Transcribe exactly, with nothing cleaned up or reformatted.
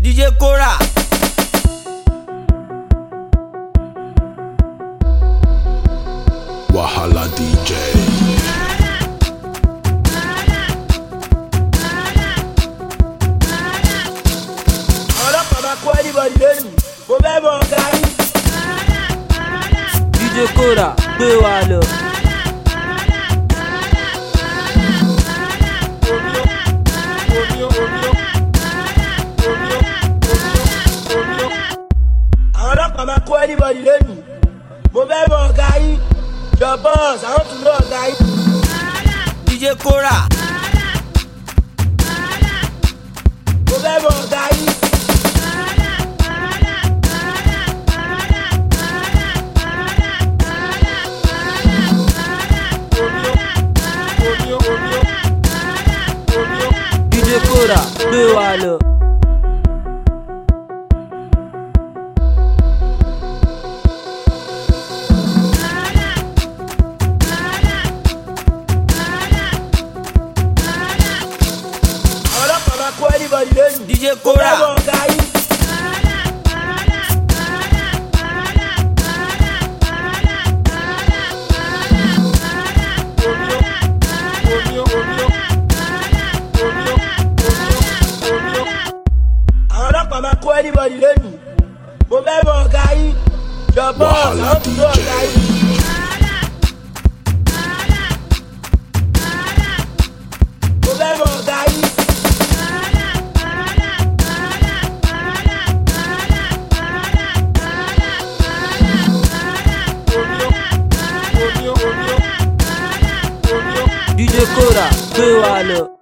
D J Kora. Wahala D J. Ọlọ́pàá máa kó anybody lẹ́nu, mo fẹ́ mọ ọ̀gá yín. D J Kora gbé wa lọ. Àwọn ọlọ́pàá máa kó anybody lẹ́nu, mo fẹ́ mọ ọ̀gá yín. Your boss, I want to know ọ̀gá yín. D J Kora. Mo fẹ́ mọ ọ̀gá yín. D J Kora gbé wa lọ. Kó anybody lẹ́nu, D J Kora. mo fẹ́ mọ ọ̀gá yín. Àwọn ọlọ́pàá máa kó anybody lẹ́nu, mo fẹ́ mọ ọ̀gá yín. Your boss, I Wahala want to know D J. ọ̀gá yín. Mo fẹ́ mọ ọ̀gá yín. D J Kora gbé wa lọ.